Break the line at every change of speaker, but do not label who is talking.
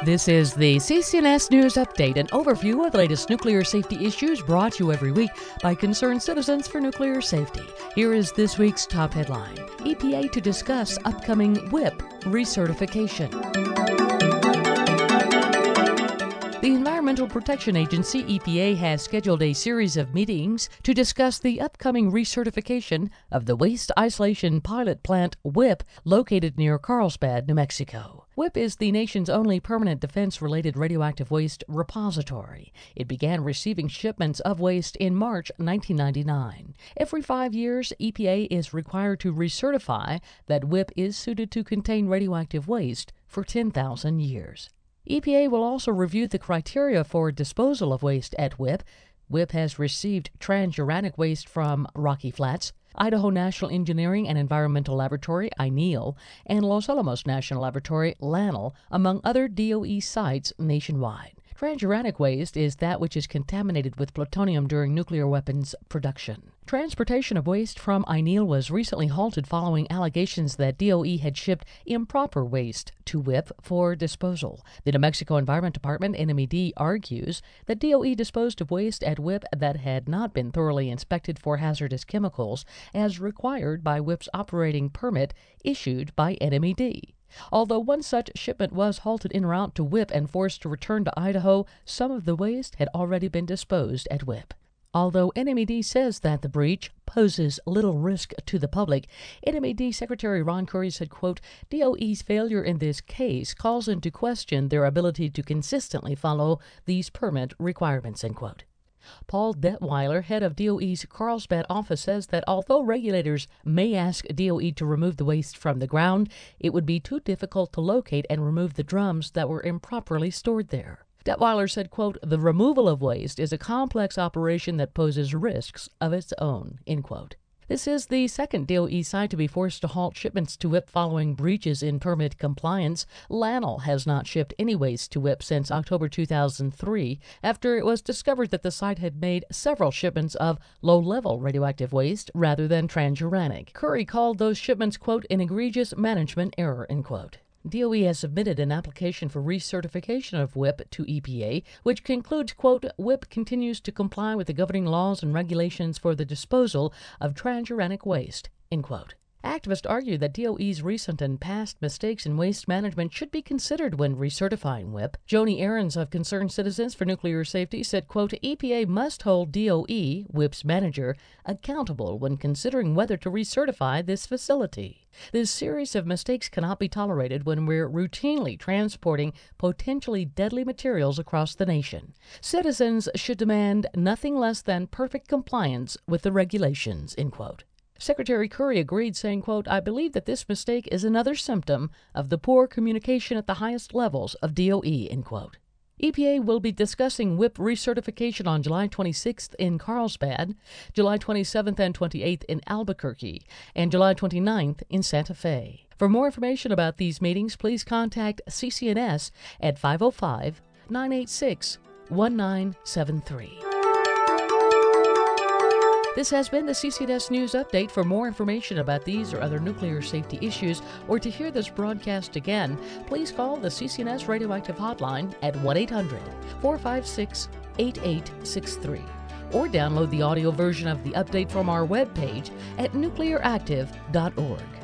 This is the CCNS News Update, an overview of the latest nuclear safety issues brought to you every week by concerned citizens for nuclear safety. Here is this week's top headline. EPA to discuss upcoming WIPP recertification. The Environmental Protection Agency, EPA, has scheduled a series of meetings to discuss the upcoming recertification of the Waste Isolation Pilot Plant, WIPP, located near Carlsbad, New Mexico. WIPP is the nation's only permanent defense-related radioactive waste repository. It began receiving shipments of waste in March 1999. Every 5 years, EPA is required to recertify that WIPP is suited to contain radioactive waste for 10,000 years. EPA will also review the criteria for disposal of waste at WIPP. WIPP has received transuranic waste from Rocky Flats, Idaho National Engineering and Environmental Laboratory, INEL, and Los Alamos National Laboratory, LANL, among other DOE sites nationwide. Transuranic waste is that which is contaminated with plutonium during nuclear weapons production. Transportation of waste from INEL was recently halted following allegations that DOE had shipped improper waste to WIPP for disposal. The New Mexico Environment Department, NMED, argues that DOE disposed of waste at WIPP that had not been thoroughly inspected for hazardous chemicals, as required by WIPP's operating permit issued by NMED. Although one such shipment was halted en route to WIPP and forced to return to Idaho, some of the waste had already been disposed at WIPP. Although NMED says that the breach poses little risk to the public, NMED Secretary Ron Curry said, quote, DOE's failure in this case calls into question their ability to consistently follow these permit requirements, end quote. Paul Detweiler, head of DOE's Carlsbad office, says that although regulators may ask DOE to remove the waste from the ground, it would be too difficult to locate and remove the drums that were improperly stored there. Detweiler said, quote, the removal of waste is a complex operation that poses risks of its own, end quote. This is the second DOE site to be forced to halt shipments to WIPP following breaches in permit compliance. LANL has not shipped any waste to WIPP since October 2003, after it was discovered that the site had made several shipments of low-level radioactive waste rather than transuranic. Curry called those shipments, quote, an egregious management error, end quote. DOE has submitted an application for recertification of WIPP to EPA, which concludes, quote, WIPP continues to comply with the governing laws and regulations for the disposal of transuranic waste, end quote. Activists argue that DOE's recent and past mistakes in waste management should be considered when recertifying WIPP. Joni Ahrens of Concerned Citizens for Nuclear Safety said, quote, EPA must hold DOE, WIPP's manager, accountable when considering whether to recertify this facility. This series of mistakes cannot be tolerated when we're routinely transporting potentially deadly materials across the nation. Citizens should demand nothing less than perfect compliance with the regulations, end quote. Secretary Curry agreed, saying, quote, I believe that this mistake is another symptom of the poor communication at the highest levels of DOE, end quote. EPA will be discussing WIPP recertification on July 26th in Carlsbad, July 27th and 28th in Albuquerque, and July 29th in Santa Fe. For more information about these meetings, please contact CCNS at 505-986-1973. This has been the CCNS News Update. For more information about these or other nuclear safety issues, or to hear this broadcast again, please call the CCNS Radioactive Hotline at 1-800-456-8863, or download the audio version of the update from our webpage at nuclearactive.org.